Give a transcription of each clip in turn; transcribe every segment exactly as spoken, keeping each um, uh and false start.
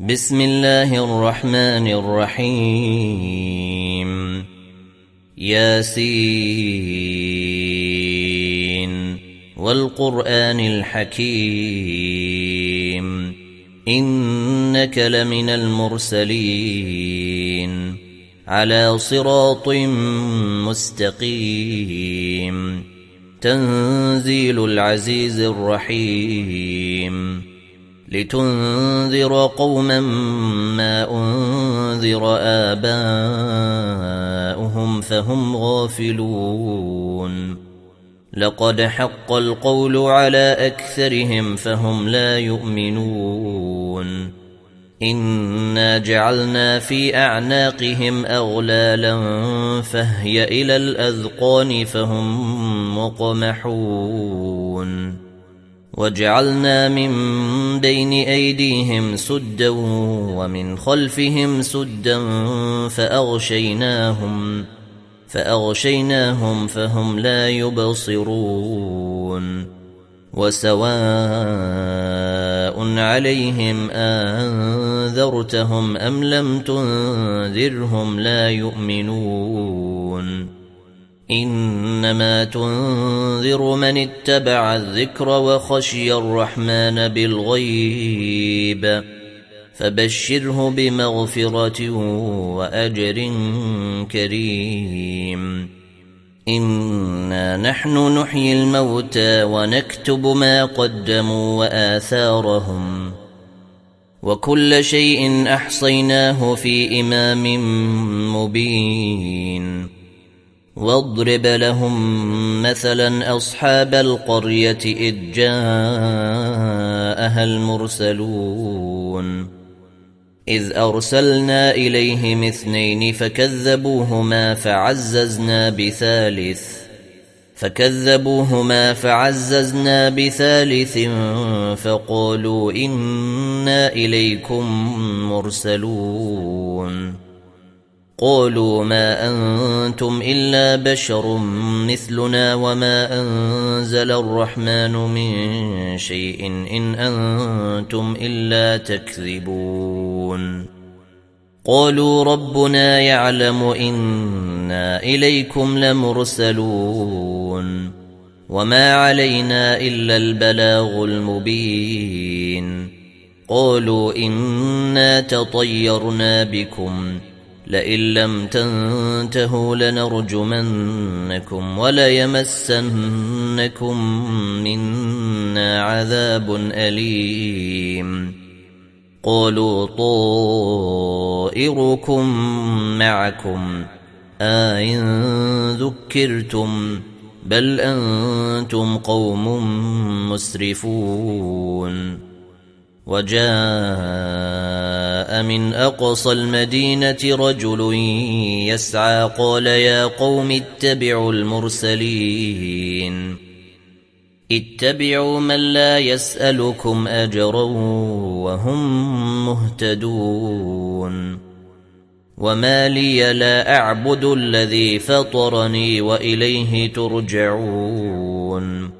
بسم الله الرحمن الرحيم ياسين والقرآن الحكيم إنك لمن المرسلين على صراط مستقيم تنزيل العزيز الرحيم لتنذر قوما ما أنذر آباؤهم فهم غافلون لقد حق القول على أكثرهم فهم لا يؤمنون إنا جعلنا في أعناقهم أغلالا فهي إلى الأذقان فهم مقمحون وجعلنا من بين أيديهم سدا ومن خلفهم سدا فأغشيناهم فأغشيناهم فهم لا يبصرون وسواء عليهم أنذرتهم أم لم تنذرهم لا يؤمنون إنما تنذر من اتبع الذكر وخشي الرحمن بالغيب فبشره بمغفرة وأجر كريم إنا نحن نحيي الموتى ونكتب ما قدموا وآثارهم وكل شيء أحصيناه في إمام مبين واضرب لهم مثلا أصحاب القرية إذ جاءها المرسلون إذ أرسلنا إليهم اثنين فكذبوهما فعززنا بثالث فكذبوهما فعززنا بثالث فقالوا إنا إليكم مرسلون قالوا ما أنتم إلا بشر مثلنا وما أنزل الرحمن من شيء إن أنتم إلا تكذبون قالوا ربنا يعلم إنا إليكم لمرسلون وما علينا إلا البلاغ المبين قالوا إنا تطيرنا بكم لئن لم تنتهوا لنرجمنكم وليمسنكم منا عذاب أليم قالوا طائركم معكم أئن ذكرتم بل أنتم قوم مسرفون وجاء من أقصى المدينة رجل يسعى قال يا قوم اتبعوا المرسلين اتبعوا من لا يسألكم أجرا وهم مهتدون وما لي لا أعبد الذي فطرني وإليه ترجعون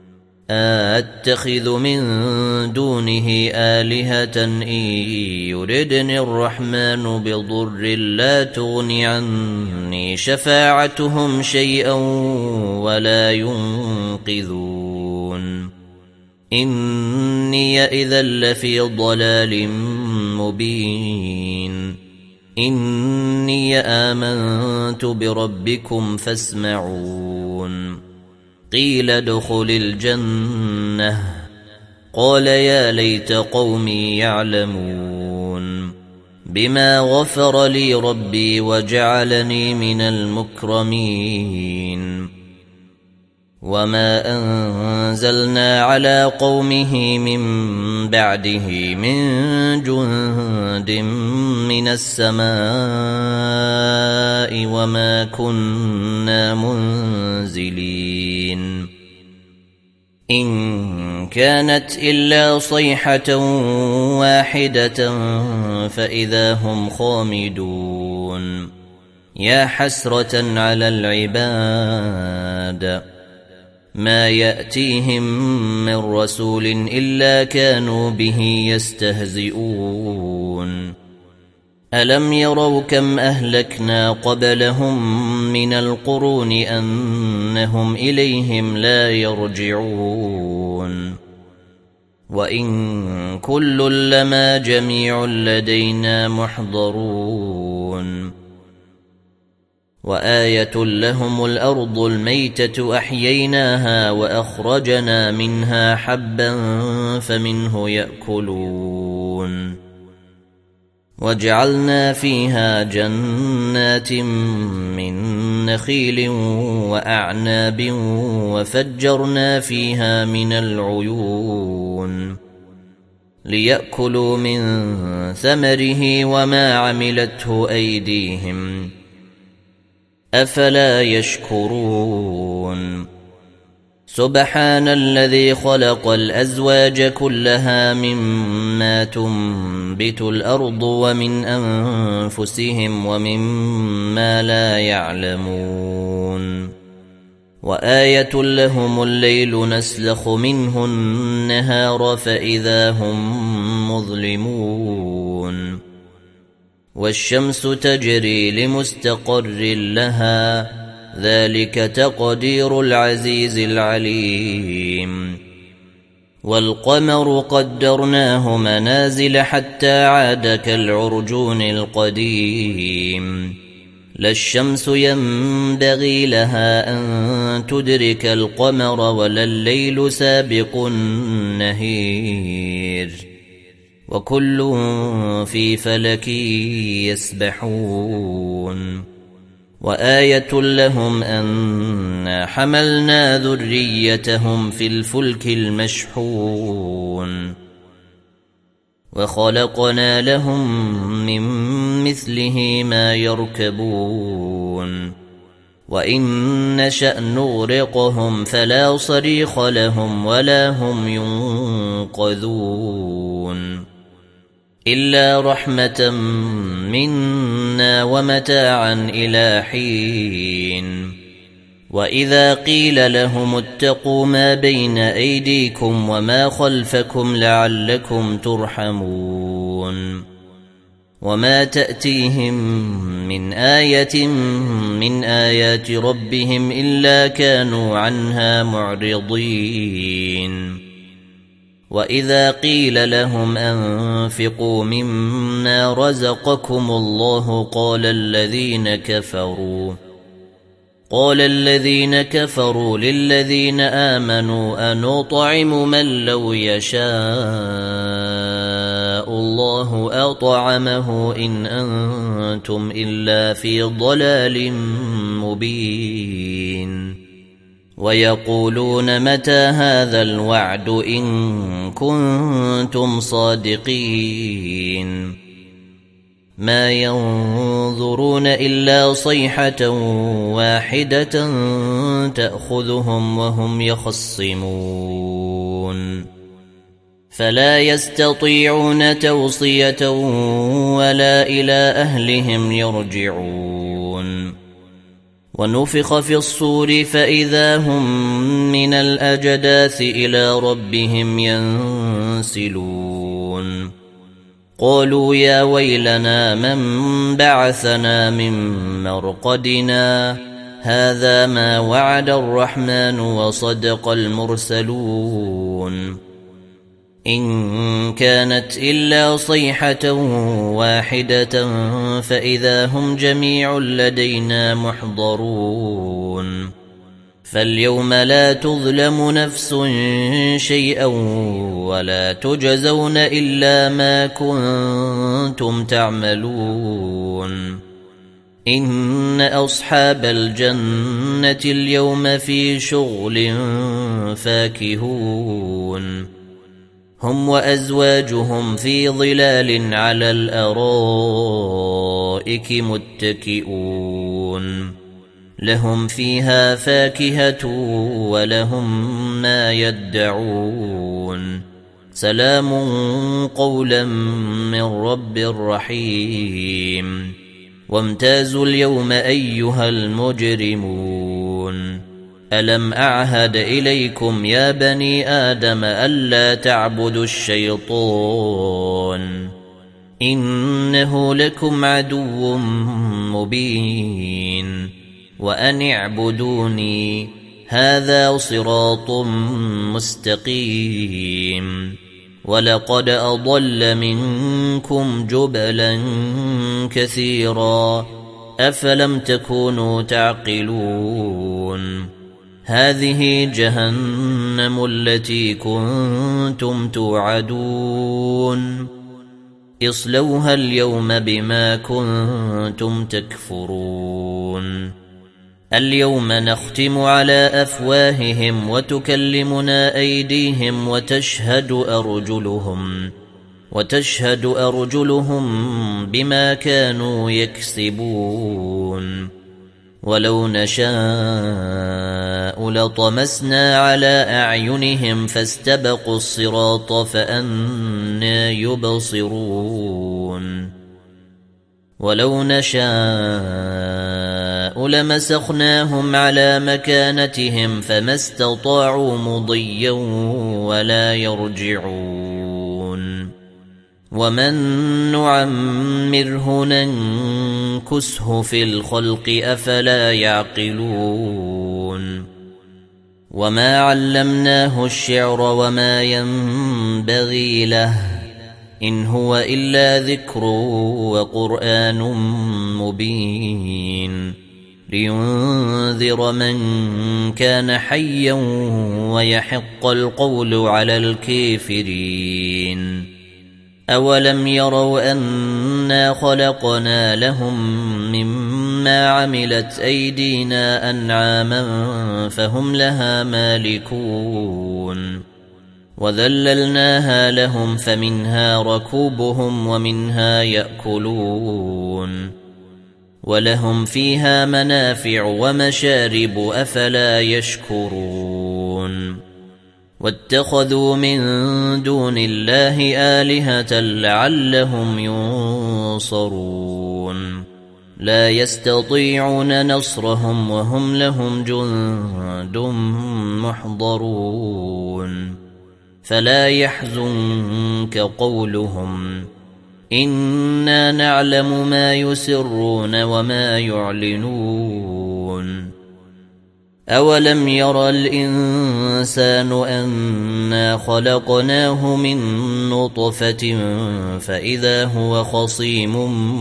أتخذ من دونه آلهة إن يردني الرحمن بضر لا تغن عني شفاعتهم شيئا ولا ينقذون إني إذا لفي ضلال مبين إني آمنت بربكم فاسمعون قيل ادخل الجنة قال يا ليت قومي يعلمون بما غفر لي ربي وجعلني من المكرمين وما أنزلنا على قومه من بعده من جند من السماء وما كنا منزلين إن كانت إلا صيحة واحدة فإذا هم خامدون يا حسرة على العباد ما يأتيهم من رسول إلا كانوا به يستهزئون ألم يروا كم أهلكنا قبلهم من القرون أنهم إليهم لا يرجعون وإن كل لما جميع لدينا محضرون وآية لهم الأرض الميتة أحييناها وأخرجنا منها حبا فمنه يأكلون وجعلنا فيها جنات من نخيل وأعناب وفجرنا فيها من العيون ليأكلوا من ثمره وما عملته أيديهم أفلا يشكرون سبحان الذي خلق الأزواج كلها مما تنبت الأرض ومن أنفسهم ومما لا يعلمون وآية لهم الليل نسلخ منه النهار فإذا هم مظلمون والشمس تجري لمستقر لها ذلك تقدير العزيز العليم والقمر قدرناه منازل حتى عاد كالعرجون القديم لا الشمس ينبغي لها أن تدرك القمر ولا الليل سابق النهير وكل في فلك يسبحون وآية لهم أنا حملنا ذريتهم في الفلك المشحون وخلقنا لهم من مثله ما يركبون وإن نشأ نغرقهم فلا صريخ لهم ولا هم ينقذون إلا رحمة منا ومتاعا إلى حين وإذا قيل لهم اتقوا ما بين أيديكم وما خلفكم لعلكم ترحمون وما تأتيهم من آية من آيات ربهم إلا كانوا عنها معرضين وإذا قيل لهم أنفقوا مما رزقكم الله قال الذين كفروا قال الذين كفروا للذين آمنوا أنطعم من لو يشاء الله أطعمه إن أنتم إلا في ضلال مبين ويقولون متى هذا الوعد إن كنتم صادقين ما ينظرون إلا صيحة واحدة تأخذهم وهم يخصمون فلا يستطيعون توصية ولا إلى أهلهم يرجعون ونفخ في الصور فإذا هم من الأجداث إلى ربهم ينسلون قالوا يا ويلنا من بعثنا من مرقدنا هذا ما وعد الرحمن وصدق المرسلون إن كانت إلا صيحة واحدة فإذا هم جميع لدينا محضرون فاليوم لا تظلم نفس شيئا ولا تجزون إلا ما كنتم تعملون إن أصحاب الجنة اليوم في شغل فاكهون هم وأزواجهم في ظلال على الأرائك متكئون لهم فيها فاكهة ولهم ما يدعون سلام قولا من رب رحيم وامتازوا اليوم أيها المجرمون ألم أعهد إليكم يا بني آدم ألا تعبدوا الشيطان إنه لكم عدو مبين وأن اعبدوني هذا صراط مستقيم ولقد أضل منكم جبلا كثيرا أفلم تكونوا تعقلون هذه جهنم التي كنتم توعدون اصلوها اليوم بما كنتم تكفرون اليوم نختم على أفواههم وتكلمنا أيديهم وتشهد أرجلهم وتشهد أرجلهم بما كانوا يكسبون ولو نشاء لطمسنا على أعينهم فاستبقوا الصراط فأنى يبصرون ولو نشاء لمسخناهم على مكانتهم فما استطاعوا مضيا ولا يرجعون ومن نعمره ننكسه في الخلق أفلا يعقلون وما علمناه الشعر وما ينبغي له إن هو إلا ذكر وقرآن مبين لينذر من كان حيا ويحق القول على الكافرين أولم يروا أنا خلقنا لهم مما عملت أيدينا أنعاما فهم لها مالكون وذللناها لهم فمنها ركوبهم ومنها يأكلون ولهم فيها منافع ومشارب أفلا يشكرون واتخذوا من دون الله آلهة لعلهم ينصرون لا يستطيعون نصرهم وهم لهم جند محضرون فلا يحزنك قولهم إنا نعلم ما يسرون وما يعلنون أولم يرى الإنسان أنا خلقناه من نطفة فإذا هو خصيم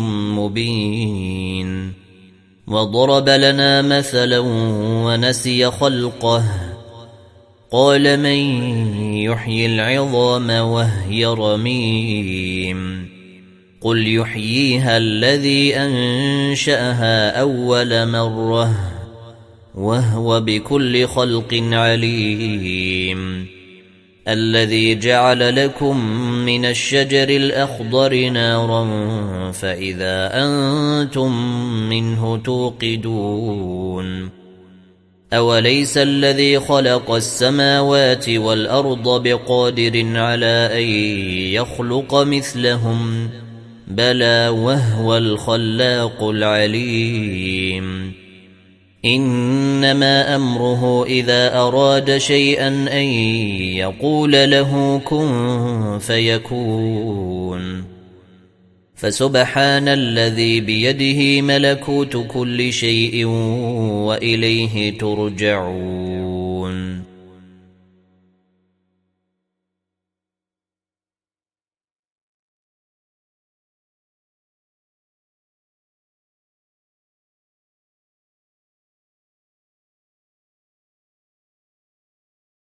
مبين وضرب لنا مثلا ونسي خلقه قال من يحيي العظام وهي رميم قل يحييها الذي أنشأها أول مرة وهو بكل خلق عليم الذي جعل لكم من الشجر الأخضر نارا فإذا أنتم منه توقدون أوليس الذي خلق السماوات والأرض بقادر على أن يخلق مثلهم بلى وهو الخلاق العليم إنما أمره إذا أراد شيئا أن يقول له كن فيكون فسبحان الذي بيده ملكوت كل شيء وإليه ترجعون